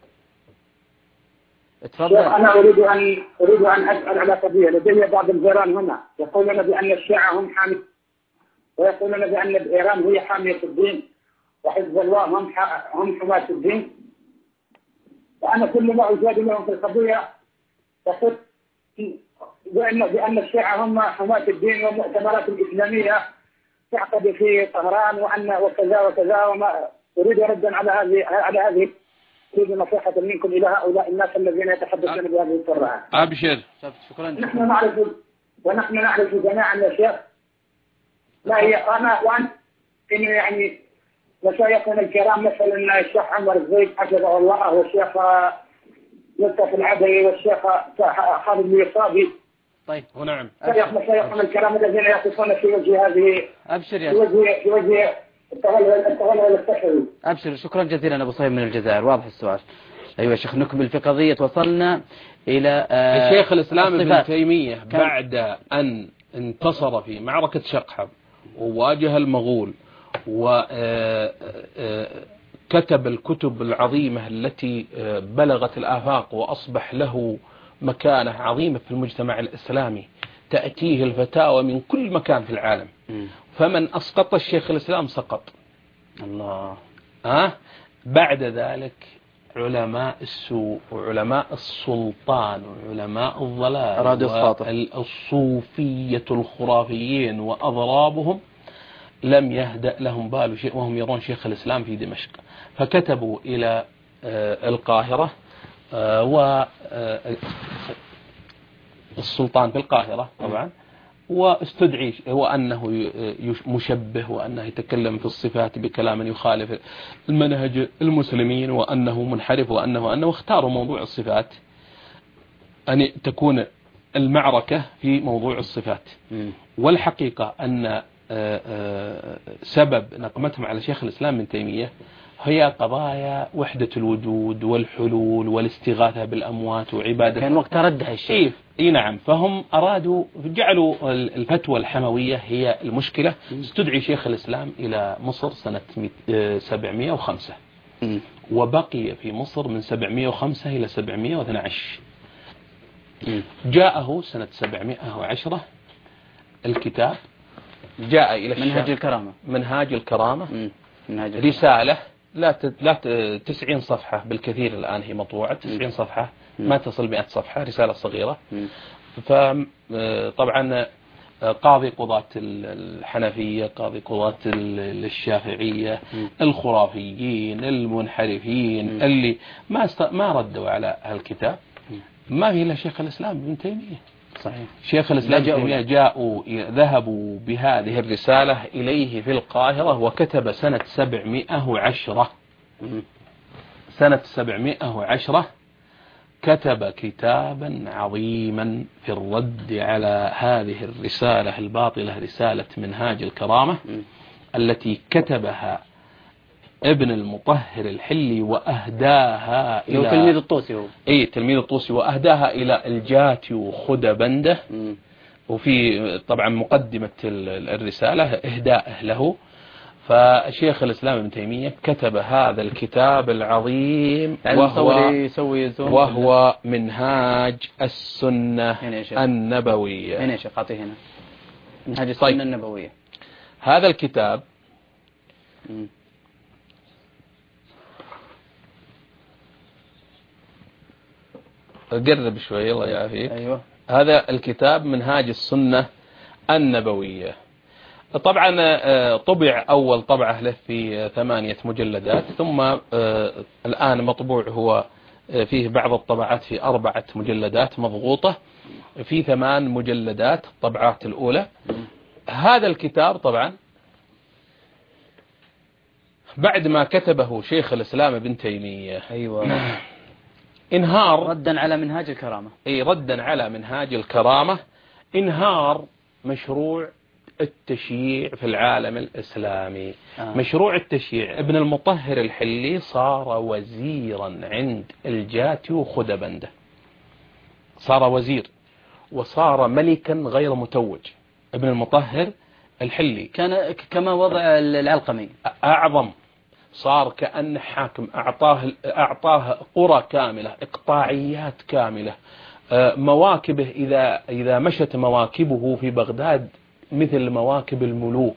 تفضل. أنا أريد أن أريد أن أسأل على قضية. لدي بعض الجيران هنا يقولون بأن الشيعة هم حامي، ويقولون بأن إيران هي حامية الدين، وحزب الله هم هم حماة الدين. وأنا كل ما أجادلهم في القضية يقول بأن بأن الشيعة هم حماة الدين، والمؤتمرات الإسلامية تعقد في طهران، وأن وكذا وكذا، وما أريد ردا على هذه على هذه أريد نصيحة منكم إلى هؤلاء الناس الذين يتحدثون بهذه الطريقة. أبشر. شكرا. نحن نعرف ونحن نعرف جميعا يا شيخ، لا هي أنا وأنت إنه يعني مشايخنا الكرام مثلا الشيخ عمر الزيد حفظه الله، والشيخ مصطفى العدوي، والشيخ خالد اليصابي. طيب ونعم. مشايخنا الكرام الذين يقفون في وجه هذه أبشر يا في وجه في وجه التغلغل التشريعي. أبشر. شكرا جزيلا أبو صهيب من الجزائر. واضح السؤال. أيوة شيخ، نكمل في قضية. وصلنا إلى آه الشيخ الإسلام ابن تيمية بعد أن انتصر في معركة شقحب وواجه المغول، وكتب الكتب العظيمة التي بلغت الآفاق، وأصبح له مكانة عظيمة في المجتمع الإسلامي، تأتيه الفتاوى من كل مكان في العالم. فمن أسقط الشيخ الإسلام سقط. الله. أه؟ بعد ذلك علماء السوء وعلماء السلطان وعلماء الضلال والصوفية الخرافيين وأضرابهم لم يهدأ لهم بال شيء، وهم يرون شيخ الإسلام في دمشق، فكتبوا إلى القاهرة، والسلطان في القاهرة طبعا، واستدعي هو أنه مشبه، وأنه يتكلم في الصفات بكلام يخالف المنهج المسلمين، وأنه منحرف، وأنه أنه اختاروا موضوع الصفات أن تكون المعركة في موضوع الصفات. والحقيقة أن سبب نقمتهم على شيخ الإسلام ابن تيمية هي قضايا وحدة الوجود والحلول والاستغاثة بالأموات وعبادة. كان وقت رده الشيخ. اي نعم. فهم أرادوا جعلوا الفتوى الحموية هي المشكلة. استدعي شيخ الإسلام إلى مصر سنة سبعمائة وخمسة، وبقي في مصر من سبعمائة وخمسة إلى سبعمائة واثني عشر. جاءه سنة سبعمائة وعشرة الكتاب، جاء إلى منهاج الكرامة. منهاج الكرامة. منهاج رسالة لا ت... لا ت... تسعين صفحة بالكثير الآن هي مطبوعة تسعين صفحة ما تصل مئة صفحة رسالة صغيرة. فطبعا قاضي قضاة الحنفية قاضي قضاة الشافعية الخرافيين المنحرفين اللي ما است... ما ردوا على هالكتاب ما في إلا شيخ الإسلام ابن تيمية. صحيح. شيخ الإسلام ابن تيمية جاءوا ذهبوا بهذه الرسالة إليه في القاهرة وكتب سنة سبعمائة وعشرة سنة سبعمائة وعشرة كتب كتابا عظيما في الرد على هذه الرسالة الباطلة رسالة منهاج الكرامة التي كتبها ابن المطهر الحلي وأهداها إلى تلميذ الطوسي هو أي تلميذ الطوسي وأهداها إلى الجاتي وخدبنده. وفي طبعا مقدمة الرسالة إهداءه له. فشيخ الإسلام ابن تيمية كتب هذا الكتاب العظيم وهو, وهو منهاج السنة النبوية. هنا يا شيخ أعطيه هنا منهاج السنة طيب. النبوية. هذا الكتاب م. قرب شوي الله يعافيك. أيوة. هذا الكتاب منهاج السنة النبوية. طبعا طبع أول طبعة له في ثمانية مجلدات ثم الآن مطبوع هو فيه بعض الطبعات في أربعة مجلدات مضغوطة في ثمان مجلدات الطبعات الأولى. هذا الكتاب طبعا بعد ما كتبه شيخ الإسلام ابن تيمية أيوة انهار ردا على منهاج الكرامة. اي ردا على منهاج الكرامة انهار مشروع التشييع في العالم الإسلامي. آه. مشروع التشييع ابن المطهر الحلي صار وزيرا عند الجاتي وخدبنده صار وزير وصار ملكا غير متوج. ابن المطهر الحلي كان كما وضع العلقمي أعظم صار كأن حاكم أعطاه أعطاه قرى كاملة إقطاعيات كاملة. مواكبه إذا إذا مشت مواكبه في بغداد مثل مواكب الملوك.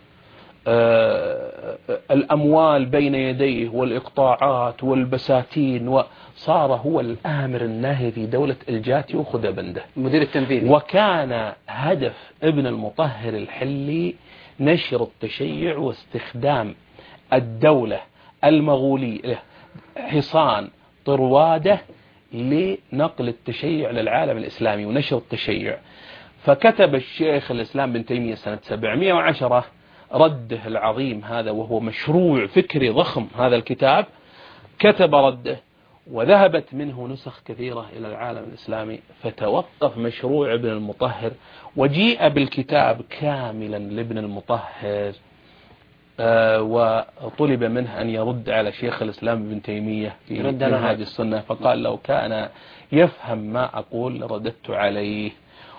الأموال بين يديه والإقطاعات والبساتين وصار هو الآمر الناهي في دولة الجاتي وخدبنده مدير التنفيذي. وكان هدف ابن المطهر الحلي نشر التشيع واستخدام الدولة المغولية حصان طروادة لنقل التشيع للعالم الإسلامي ونشر التشيع. فكتب الشيخ الإسلام بن تيمية سنة سبعمائة وعشرة رده العظيم هذا وهو مشروع فكري ضخم. هذا الكتاب كتب رده وذهبت منه نسخ كثيرة إلى العالم الإسلامي فتوقف مشروع ابن المطهر وجيء بالكتاب كاملا لابن المطهر. آه وطلب منه أن يرد على شيخ الإسلام ابن تيمية في منهاج السنة فقال لو كان يفهم ما أقول رددت عليه.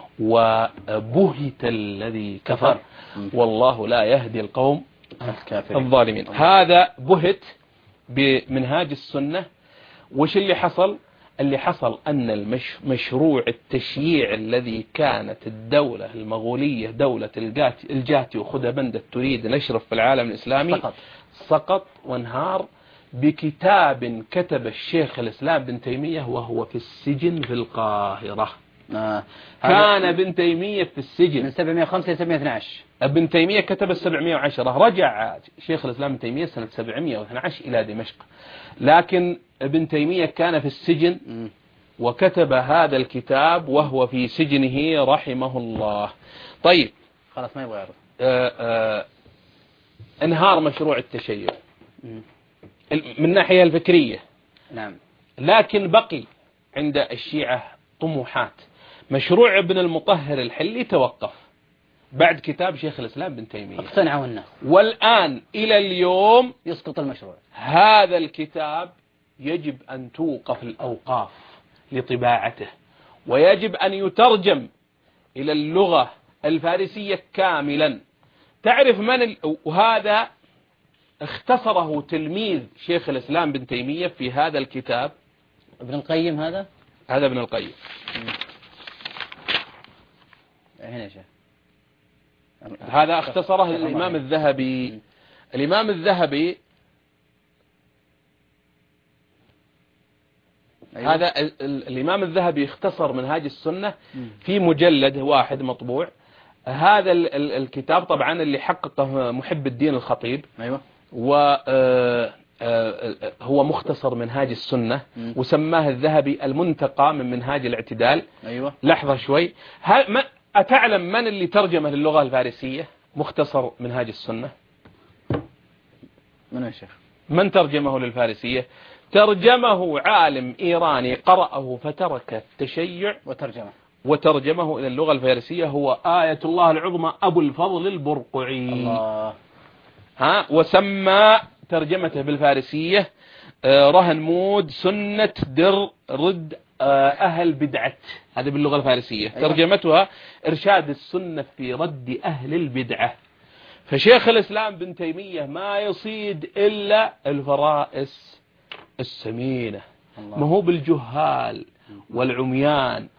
وبهت الذي كفر والله لا يهدي القوم الظالمين. هذا بهت بمنهاج السنة. وش اللي حصل؟ اللي حصل أن المشروع التشييع الذي كانت الدولة المغولية دولة الجاتي وخدبنده تريد نشره في العالم الإسلامي سقط, سقط وانهار بكتاب كتب الشيخ الإسلام بن تيمية وهو في السجن في القاهرة. آه. كان ابن تيمية في السجن من سبعمائة وخمسة إلى سبعمائة واثني عشر. ابن تيمية كتب سبعمائة وعشرة رجع شيخ الإسلام ابن تيمية سنة سبعمائة واثني عشر إلى دمشق لكن ابن تيمية كان في السجن م. وكتب هذا الكتاب وهو في سجنه رحمه الله. طيب خلاص ما يبغى يعرف. آه آه انهار مشروع التشيع م. من الناحية الفكرية. نعم. لكن بقي عند الشيعة طموحات. مشروع ابن المطهر الحلي توقف بعد كتاب شيخ الإسلام بن تيمية اقتنعوا الناس والآن إلى اليوم يسقط المشروع. هذا الكتاب يجب أن توقف الأوقاف لطباعته ويجب أن يترجم إلى اللغة الفارسية كاملا. تعرف من ال... وهذا اختصره تلميذ شيخ الإسلام بن تيمية في هذا الكتاب ابن القيم. هذا هذا ابن القيم. هنا يا شيخ. هذا اختصره الإمام الذهبي. الإمام الذهبي أيوة. هذا ال ال الإمام الذهبي اختصر منهاج السنة في مجلد واحد مطبوع. هذا ال ال الكتاب طبعا اللي حققه محب الدين الخطيب. أيوة. و هو مختصر منهاج السنة م. وسماه الذهبي المنتقى من منهاج الاعتدال. أيوة. لحظة شوي، هل ما أتعلم من اللي ترجمه للغة الفارسية مختصر منهاج السنة؟ من يا شيخ؟ من ترجمه للفارسية؟ ترجمه عالم إيراني قرأه فترك التشيع وترجمه وترجمه إلى اللغة الفارسية، هو آية الله العظمى أبو الفضل البرقعي. الله. ها، وسمى ترجمته بالفارسية رهن مود سنة در رد أهل بدعة، هذا باللغة الفارسية. أيوة. ترجمتها إرشاد السنة في رد أهل البدعة. فشيخ الإسلام بن تيمية ما يصيد إلا الفرائس السمينة، ما هو بالجهال والعميان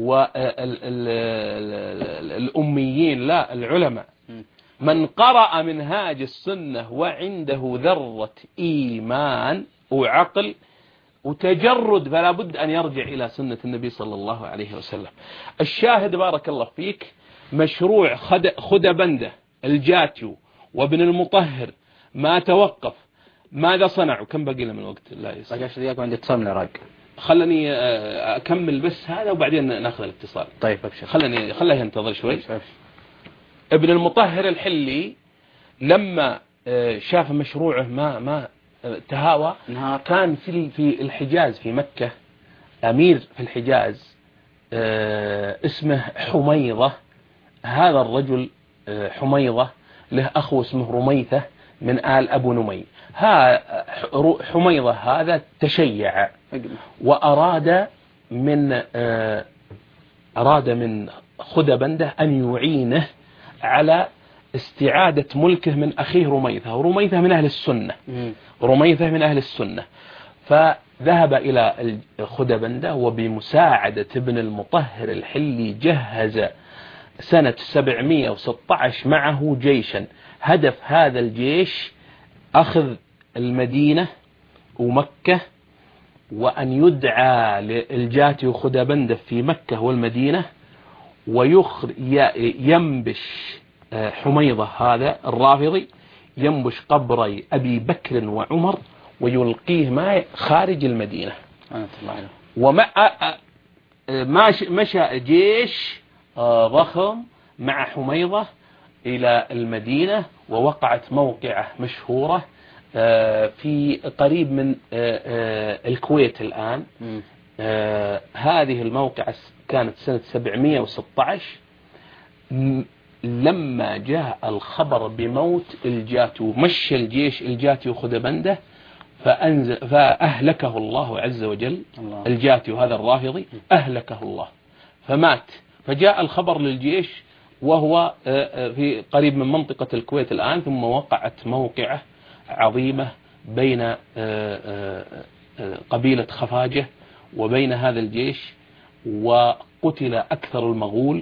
والأميين، لا، العلماء. من قرأ منهاج السنة وعنده ذرة إيمان وعقل وتجرد فلا بد أن يرجع إلى سنة النبي صلى الله عليه وسلم. الشاهد بارك الله فيك، مشروع خدبندة الجاتيو وابن المطهر ما توقف. ماذا صنعوا؟ كم بقي لنا من وقت؟ لا يصير بقاش دقيقة وعندي اتصال من العراق. خلني أكمل بس هذا وبعدين ناخذ الاتصال. طيب أبشر. خلني خليه ينتظر شوي. ابن المطهر الحلي لما شاف مشروعه ما ما تهاوى، كان في في الحجاز في مكة أمير في الحجاز اسمه حميضة. هذا الرجل حميضة له أخو اسمه رميثة من آل أبو نمي. ها حميضة هذا تشيع وأراد من أراد من خدبندة أن يعينه على استعادة ملكه من أخيه رميثة، ورميثة من أهل السنة. رميثة من أهل السنة. فذهب إلى خدبندة وبمساعدة ابن المطهر الحلي جهز سنة سبعمائة وستة عشر معه جيشا. هدف هذا الجيش أخذ المدينة ومكة، وأن يدعى للجاتي وخدبندة في مكة والمدينة، وينبش حميضة هذا الرافضي ينبش قبري أبي بكر وعمر ويلقيه ما خارج المدينة. وما مشى جيش ضخم مع حميضة إلى المدينة، ووقعت موقعة مشهورة في قريب من الكويت الآن. هذه الموقعة كانت سنة سبعمائة وستة عشر. لما جاء الخبر بموت الجاتو مشى الجيش الجاتي وخدبندة فأنزل فأهلكه الله عز وجل. الله. الجاتي وهذا الرافضي أهلكه الله فمات. فجاء الخبر للجيش وهو في قريب من منطقة الكويت الآن، ثم وقعت موقعة عظيمة بين قبيلة خفاجة وبين هذا الجيش، وقتل أكثر المغول،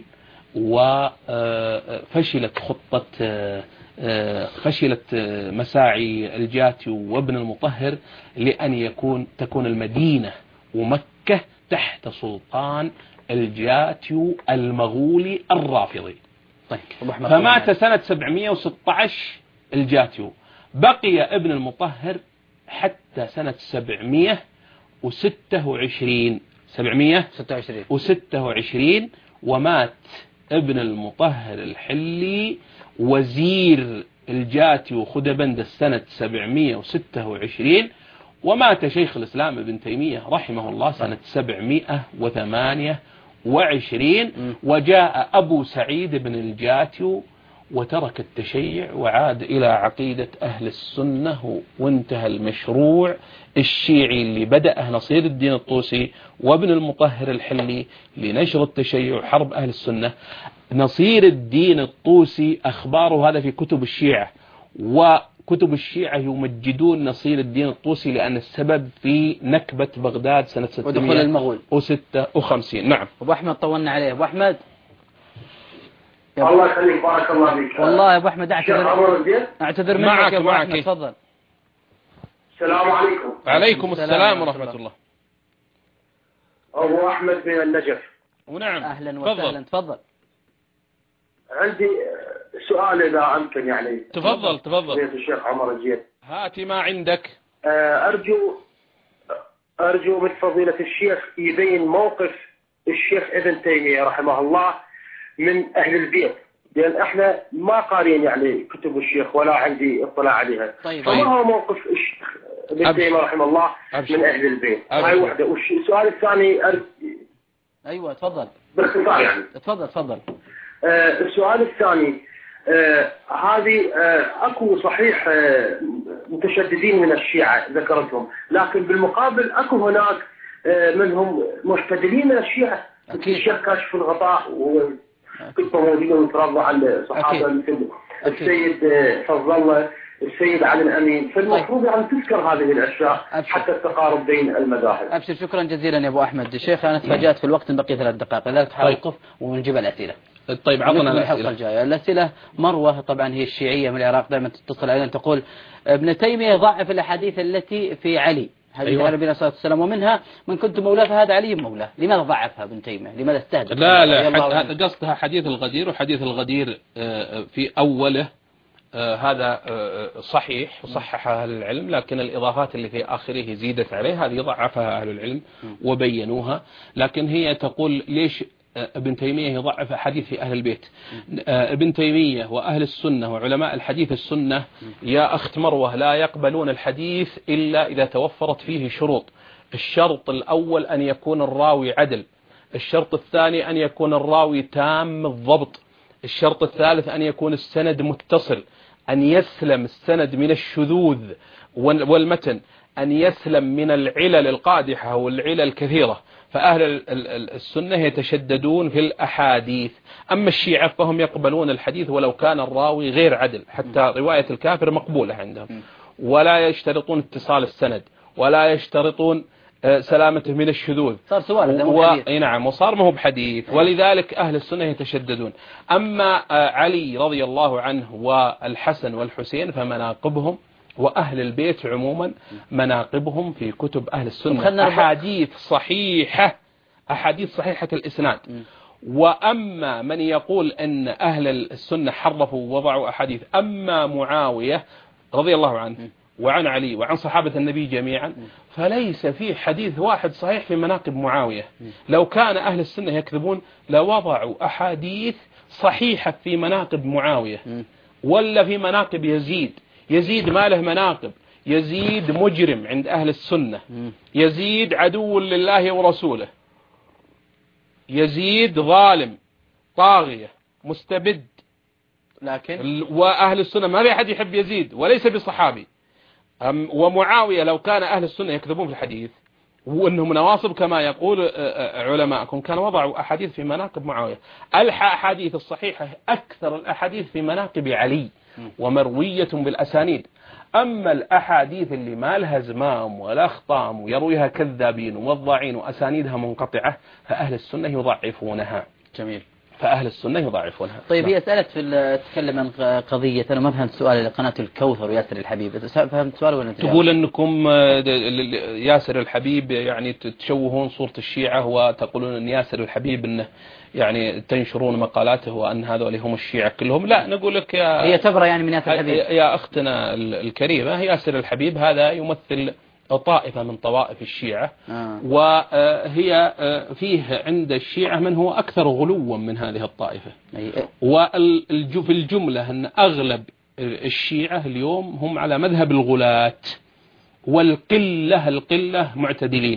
وفشلت خطة فشلت مساعي الجاتي وابن المطهر لأن يكون تكون المدينة ومكة تحت سلطان الجاتي المغولي الرافضي. طيب. فمات سنة سبعمائة وستة عشر الجاتي. بقي ابن المطهر حتى سنة سبعمائة وستة وعشرين سبعمائة وستة وعشرين ومات ابن المطهر الحلي وزير الجاتي وخدبندة سنة سبعمائة وستة وعشرين. ومات شيخ الإسلام ابن تيمية رحمه الله سنة سبعمائة وثمانية وعشرين. وجاء أبو سعيد بن الجاتي وترك التشيع وعاد إلى عقيدة أهل السنة، وانتهى المشروع الشيعي اللي بدأه نصير الدين الطوسي وابن المطهر الحلي لنشر التشيع وحرب أهل السنة. نصير الدين الطوسي أخباره هذا في كتب الشيعة، وكتب الشيعة يمجدون نصير الدين الطوسي لأن السبب في نكبة بغداد سنة ستمائة وستة وخمسين. نعم. أبو أحمد طولنا عليه. أبو أحمد الله يخليك، بارك الله فيك. والله يا أبو أحمد أعتذر أعتذر منك يا أبو أحمد. تفضل. السلام عليكم. وعليكم السلام ورحمة الله. أبو أحمد من النجف. ونعم. أهلا وسهلا. تفضل. عندي سؤال إذا أمكن يعني. تفضل تفضل. الشيخ عمر الجيد. هاتي ما عندك. أرجو أرجو من فضيلة الشيخ يبين موقف الشيخ ابن تيمية رحمه الله من أهل البيت، لأن احنا ما قارين يعني كتب الشيخ ولا عندي اطلاع عليها. طيب. فما هو موقف الشيخ ابن تيمية رحمه الله أبشر. من أهل البيت؟ هاي وحدة. والسؤال الثاني أر... أيوة تفضل. باختصار يعني. تفضل تفضل. آه السؤال الثاني، آه هذه آه اكو صحيح آه متشددين من الشيعة ذكرتهم، لكن بالمقابل اكو هناك آه منهم مستدلين من الشيعة. الشيخ كاشف الغطاء وكنت موجودة وترضى عن صحابة مثل السيد آه فضل الله، السيد علي الأمين. فالمفروض يعني تذكر هذه الأشياء أبشر. حتى التقارب بين المذاهب. أبشر. شكرا جزيلا يا أبو أحمد. شيخ أنا تفاجأت في الوقت، بقي ثلاث دقائق لذلك حوقف ونجيب الأسئلة. طيب عطنا الأسئلة. الجاية الأسئلة. مروة طبعا هي الشيعية من العراق، دائما تتصل علينا تقول ابن تيمية يضعف الأحاديث التي في علي، حديث أيوة. علي عليه الصلاة والسلام، ومنها من كنت مولاه فهذا علي مولاه. لماذا ضعفها ابن تيمية؟ لماذا استهدف؟ لا لا حد... قصدها حديث الغدير، وحديث الغدير في أوله هذا صحيح وصححها أهل العلم، لكن الإضافات اللي في آخره زيدت عليه، هذه ضعفها أهل العلم وبينوها. لكن هي تقول ليش ابن تيمية يضعف حديث في أهل البيت؟ ابن تيمية وأهل السنة وعلماء الحديث السنة يا أخت مروة لا يقبلون الحديث إلا إذا توفرت فيه شروط. الشرط الأول أن يكون الراوي عدل، الشرط الثاني أن يكون الراوي تام الضبط، الشرط الثالث أن يكون السند متصل، أن يسلم السند من الشذوذ والمتن، أن يسلم من العلل القادحة والعلل الكثيرة. فأهل السنة يتشددون في الأحاديث. أما الشيعة فهم يقبلون الحديث ولو كان الراوي غير عدل، حتى رواية الكافر مقبولة عندهم، ولا يشترطون اتصال السند، ولا يشترطون سلامته من الشذوذ. صار سؤال و... نعم وصار ما هو بحديث، ولذلك أهل السنة يتشددون. أما علي رضي الله عنه والحسن والحسين فمناقبهم وأهل البيت عموما مناقبهم في كتب أهل السنة أحاديث صحيحة، أحاديث صحيحة الإسناد. وأما من يقول أن أهل السنة حرفوا ووضعوا أحاديث، أما معاوية رضي الله عنه وعن علي وعن صحابة النبي جميعا فليس فيه حديث واحد صحيح في مناقب معاوية. لو كان أهل السنة يكذبون لوضعوا أحاديث صحيحة في مناقب معاوية ولا في مناقب يزيد. يزيد ما له مناقب، يزيد مجرم عند أهل السنة، يزيد عدو لله ورسوله، يزيد ظالم طاغية مستبد، لكن وأهل السنة ما في أحد يحب يزيد وليس بصحابي. ومعاوية لو كان أهل السنة يكذبون في الحديث وأنهم نواصب كما يقول علماءكم كان وضعوا أحاديث في مناقب معاوية. الأحاديث الصحيحة أكثر الأحاديث في مناقب علي ومروية بالأسانيد. أما الأحاديث اللي ما لها زمام ولا خطام ويرويها كذابين ووضاعين وأسانيدها منقطعة فأهل السنة يضعفونها. جميل. فأهل السنة يضعفونها. طيب هي سألت في تتكلم عن قضية، أنا ما فهمت سؤال لقناة الكوثر وياسر الحبيب، فهمت سؤال ولا تجاوب؟ تقول أنكم ياسر الحبيب يعني تشوهون صورة الشيعة وتقولون أن ياسر الحبيب أنه يعني تنشرون مقالاته وأن هذول هم الشيعة كلهم. لا، نقول لك يا هي تبرى يعني من ياسر الحبيب يا أختنا الكريمة، ياسر الحبيب هذا يمثل طائفة من طوائف الشيعة. آه. وهي فيه عند الشيعة من هو أكثر غلوا من هذه الطائفة. وفي الجملة أن أغلب الشيعة اليوم هم على مذهب الغلاة، والقلة القلة معتدلين.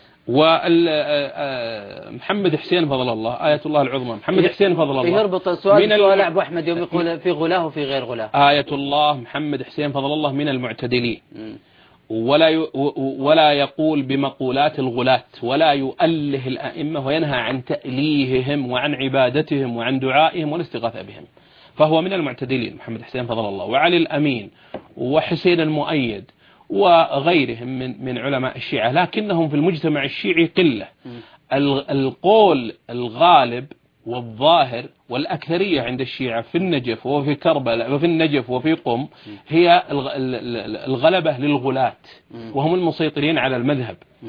ومحمد حسين فضل الله آية الله العظمى، محمد حسين فضل الله يربط السؤال من سؤال أبو أحمد يوم يقول في غلاه وفي غير غلاه. آية الله محمد حسين فضل الله من المعتدلين، ولا ولا يقول بمقولات الغلاة، ولا يؤله الأئمة وينهى عن تأليههم وعن عبادتهم وعن دعائهم والاستغاثة بهم، فهو من المعتدلين محمد حسين فضل الله. وعلي الأمين وحسين المؤيد وغيرهم من من علماء الشيعة، لكنهم في المجتمع الشيعي قلة. القول الغالب والظاهر والأكثرية عند الشيعة في النجف وفي كربلاء وفي النجف وفي قم هي الغلبة للغلاة، وهم المسيطرين على المذهب.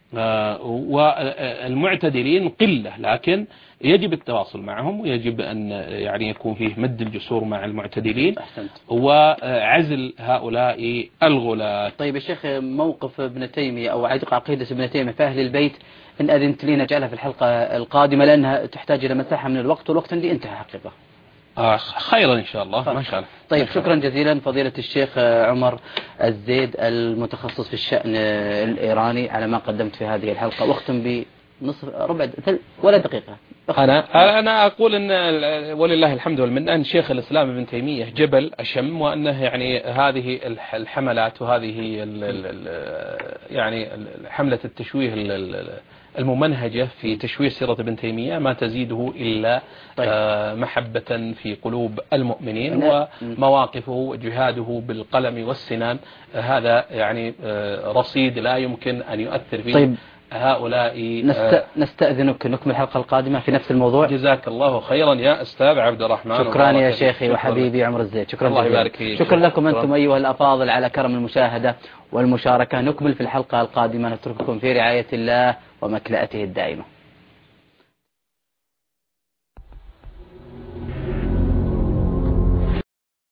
والمعتدلين قلة، لكن يجب التواصل معهم، ويجب أن يعني يكون فيه مد الجسور مع المعتدلين. أحسنت. وعزل هؤلاء الغلاة. طيب يا شيخ، موقف ابن تيمية أو عقيدة ابن تيمية في أهل البيت إن أذنت لي نجعلها في الحلقة القادمة، لأنها تحتاج إلى مساحة من الوقت، والوقت عندي انتهى حقيقة. آه خيرا إن شاء الله، ما شاء الله. طيب شكرا جزيلا فضيلة الشيخ عمر الزيد المتخصص في الشأن الإيراني على ما قدمت في هذه الحلقة. واختم بنصف ربع ولا دقيقة. أنا أنا أقول أن ولله الحمد والمنة أن شيخ الإسلام ابن تيمية جبل أشم، وأنه يعني هذه الحملات وهذه يعني حملة التشويه الممنهجة في تشويه سيرة ابن تيمية ما تزيده إلا طيب. محبة في قلوب المؤمنين، ومواقفه وجهاده بالقلم والسنان هذا يعني رصيد لا يمكن أن يؤثر فيه طيب. هؤلاء. نست... نستأذنك نكمل الحلقة القادمة في نفس الموضوع. جزاك الله خيرا يا أستاذ عبد الرحمن. شكرا يا شيخي وحبيبي عمر الزيد. شكرا الله يبارك فيك. شكرا لكم أنتم أيها الأفاضل على كرم المشاهدة والمشاركة. نكمل في الحلقة القادمة، نترككم في رعاية الله ومكلأته الدائمة.